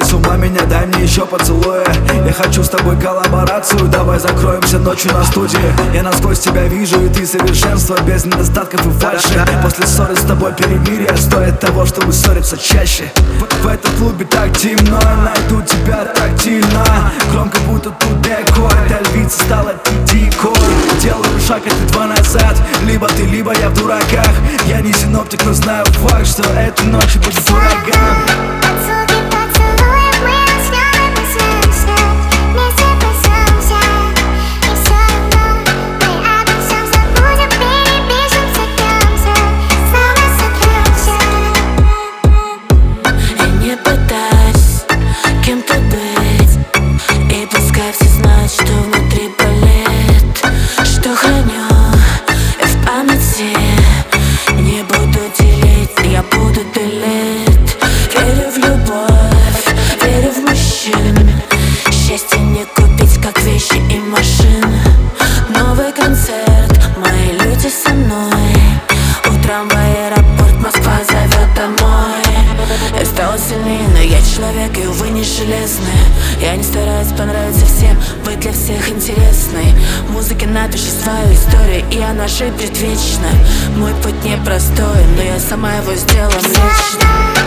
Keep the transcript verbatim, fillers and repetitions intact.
с ума меня, дай мне еще поцелуя. Я хочу с тобой коллаборацию, давай закроемся ночью на студии. Я насквозь тебя вижу, и ты совершенство, без недостатков и фальши. После ссоры с тобой перемирие стоит того, чтобы ссориться чаще. В, в этом клубе так темно, найду тебя тактильно. Громко, будто тут декор, эта львица стала дикой. Делаю шаг, это два назад, либо ты, либо я в дураках. Я не синоптик, но знаю факт, что этой ночью будет ураган. Я стала сильнее, но я человек, и увы не железная. Я не стараюсь понравиться всем, быть для всех интересной. В музыке напишу свою историю, и она жить будет вечно. Мой путь непростой, но я сама его сделала лично.